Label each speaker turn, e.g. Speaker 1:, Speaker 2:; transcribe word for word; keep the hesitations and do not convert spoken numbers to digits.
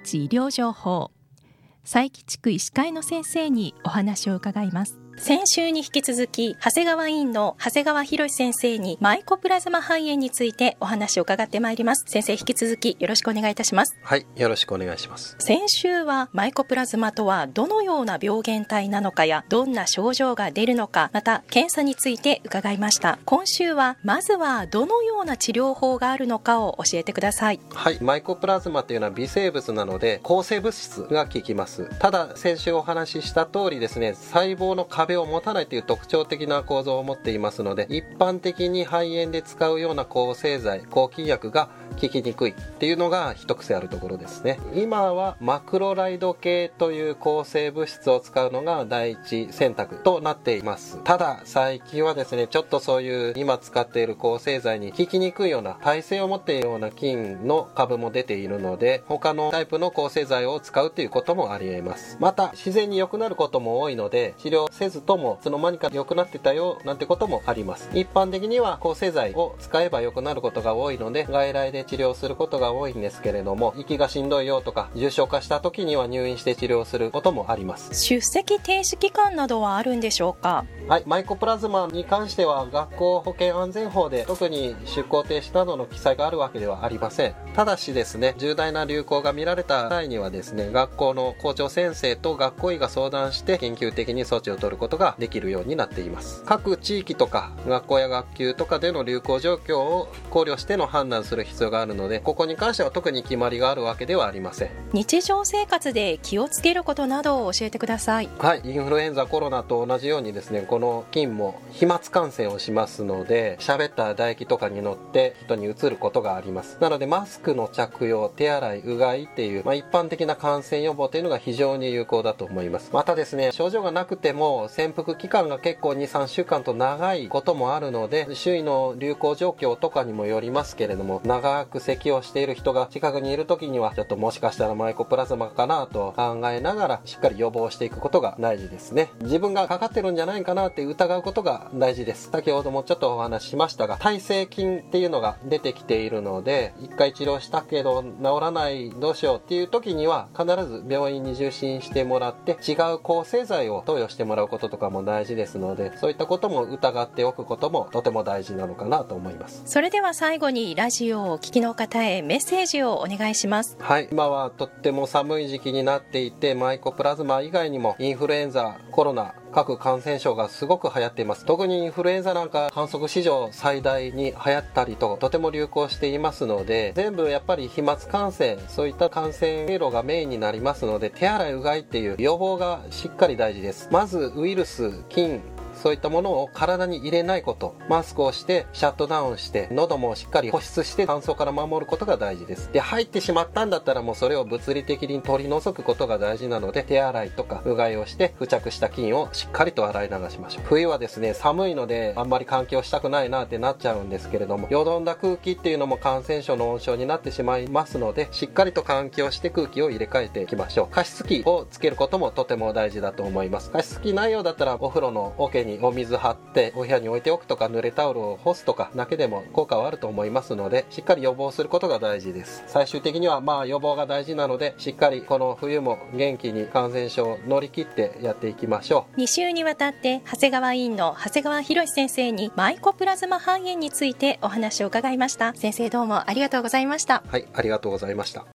Speaker 1: ち医療情報、佐伯地区医師会の先生にお話を伺います。
Speaker 2: 先週に引き続き長谷川医院の長谷川博先生にマイコプラズマ肺炎についてお話を伺ってまいります。先生、引き続きよろしくお願いいたします。
Speaker 3: はい、よろしくお願いします。
Speaker 2: 先週はマイコプラズマとはどのような病原体なのかやどんな症状が出るのか、また検査について伺いました。今週はまずはどのような治療法があるのかを教えてください。
Speaker 3: はい、マイコプラズマというのは微生物なので抗生物質が効きます。ただ先週お話しした通りですね、細胞の壁を持たないという特徴的な構造を持っていますので、一般的に肺炎で使うような抗生剤、抗菌薬が効きにくいっていうのが一癖あるところですね。今はマクロライド系という抗生物質を使うのが第一選択となっています。ただ最近はですね、ちょっとそういう今使っている抗生剤に効きにくいような耐性を持っているような菌の株も出ているので、他のタイプの抗生剤を使うということもあり得ます。また自然に良くなることも多いので、治療せずともいつの間にか良くなってたよなんてこともあります。一般的には抗生剤を使えば良くなることが多いので、外来で治療することが多いんですけれども、息がしんどいよとか重症化した時には入院して治療することもあります。
Speaker 2: 出席停止期間などはあるんでしょうか？
Speaker 3: はい、マイコプラズマに関しては学校保健安全法で特に出校停止などの記載があるわけではありません。ただしですね、重大な流行が見られた際にはですね、学校の校長先生と学校医が相談して緊急的に措置を取ることができるようになっています。各地域とか学校や学級とかでの流行状況を考慮しての判断する必要があるので、ここに関しては特に決まりがあるわけではありません。
Speaker 2: 日常生活で気をつけることなどを教えてください。
Speaker 3: はい、インフルエンザ、コロナと同じようにですね、この菌も飛沫感染をしますので、喋った唾液とかに乗って人にうつることがあります。なのでマスクの着用、手洗い、うがいっていう、まあ、一般的な感染予防というのが非常に有効だと思います。またですね、症状がなくても潜伏期間が結構に、さんしゅうかんと長いこともあるので、周囲の流行状況とかにもよりますけれども、長く咳をしている人が近くにいる時にはちょっともしかしたらマイコプラズマかなと考えながらしっかり予防していくことが大事ですね。自分がかかってるんじゃないかなって疑うことが大事です。先ほどもちょっとお話ししましたが、耐性菌っていうのが出てきているので、一回治療したけど治らないどうしようっていう時には必ず病院に受診してもらって違う抗生剤を投与してもらうこととかも大事ですので、そういったことも疑っておくこともとても大事なのかなと思います。
Speaker 2: それでは最後にラジオをお聞きの方へメッセージをお願いします。
Speaker 3: はい、今はとっても寒い時期になっていて、マイコプラズマ以外にもインフルエンザ、コロナ、各感染症がすごく流行っています。特にインフルエンザなんか観測史上最大に流行ったりととても流行していますので、全部やっぱり飛沫感染、そういった感染経路がメインになりますので、手洗いうがいっていう予防がしっかり大事です。まずウイルス、菌、そういったものを体に入れないこと、マスクをしてシャットダウンして喉もしっかり保湿して乾燥から守ることが大事です。で、入ってしまったんだったらもうそれを物理的に取り除くことが大事なので、手洗いとかうがいをして付着した菌をしっかりと洗い流しましょう。冬はですね、寒いのであんまり換気をしたくないなってなっちゃうんですけれども、よどんだ空気っていうのも感染症の温床になってしまいますので、しっかりと換気をして空気を入れ替えていきましょう。加湿器をつけることもとても大事だと思います。加湿器ないようだったらお風呂の桶にお水張ってお部屋に置いておくとか、濡れタオルを干すとかだけでも効果はあると思いますので、しっかり予防することが大事です。最終的にはまあ予防が大事なので、しっかりこの冬も元気に感染症を乗り切ってやっていきましょう。
Speaker 2: に週にわたって長谷川医院の長谷川博先生にマイコプラズマ肺炎についてお話を伺いました。先生、どうもありがとうございました。
Speaker 3: はい、ありがとうございました。